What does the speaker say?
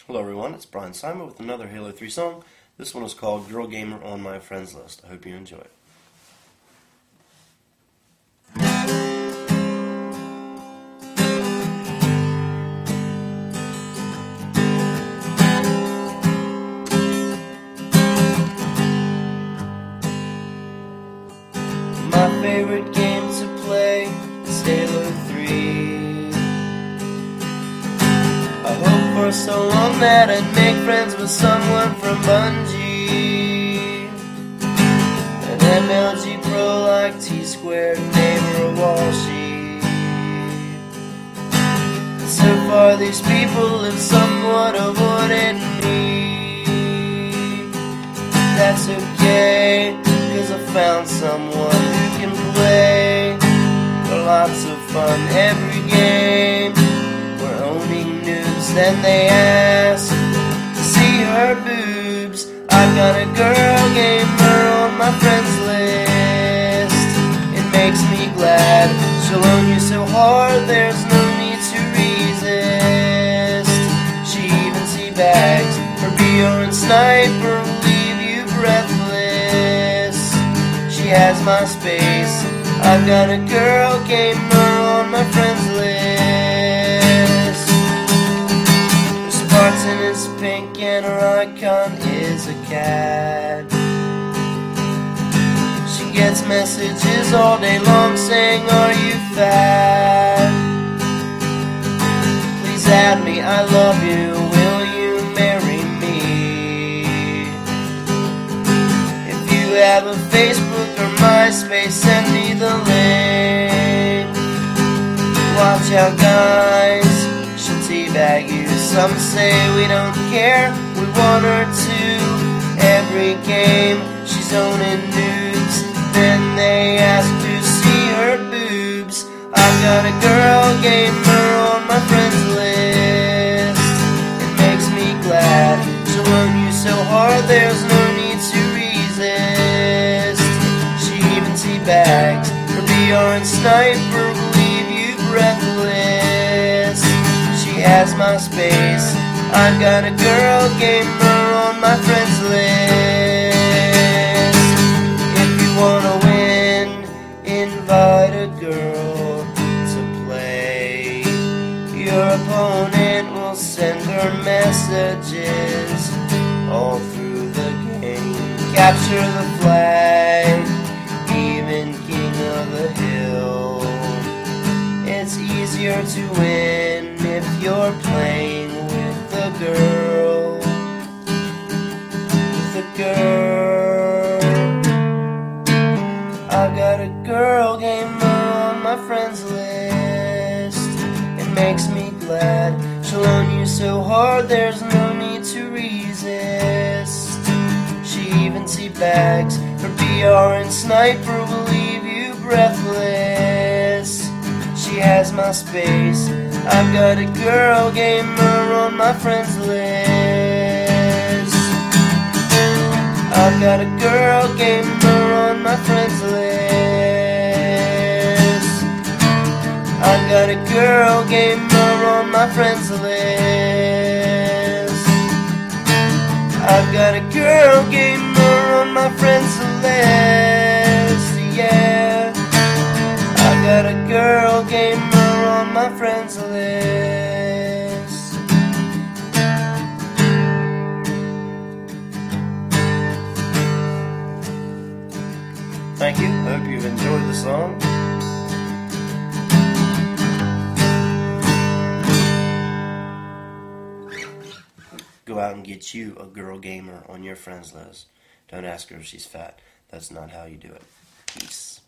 Hello everyone, it's Brian Simon with another Halo 3 song. This one is called Girl Gamer on My Friends List. I hope you enjoy it. My favorite game to play is Halo 3. I hoped for so long that I'd make friends with someone from Bungie. An MLG pro like T-Squared, neighbor of Walshy. So far these people have somewhat avoided me. That's okay, cause I found someone who can play for lots of fun every game. We're owning news, then they ask to see her boobs. I've got a girl gamer on my friends list. It makes me glad she'll own you so hard there's no need to resist. She even teabags her BR and sniper will leave you breathless. She has my space. I've got a girl gamer on my friends list. Her Spartan is pink and her icon is a cat. She gets messages all day long saying, "Are you fat? Please add me, I love you, will you marry me?" If you have a Facebook or MySpace, send me the link. Watch out guys, she'll teabag you. Some say we don't care, we want her to. Every game she's owning nudes. Then they ask to see her boobs. I've got a girl gamer on my friends list. It makes me glad she'll own you so hard there's no need to resist. She even teabags her BR and sniper will leave you breathless. She has my space. I've got a girl gamer on my friends list. If you wanna win, invite a girl to play. Your opponent will send her messages all through the game. Capture the flag, even king of the hill. It's easier to win if you're playing with a girl. With a girl. I've got a girl gamer on my friends list. It makes me glad she'll own you so hard there's no need to resist. She even teabags her BR and sniper will leave you breathless. She has my space. I've got a girl gamer on my friends list. I've got a girl gamer on my friends list. I've got a girl gamer on my friends list. I've got a girl gamer on my friends list. Yeah. I've got a girl gamer on my friends list. Thank you. I hope you've enjoyed the song. Go out and get you a girl gamer on your friends list. Don't ask her if she's fat. That's not how you do it. Peace.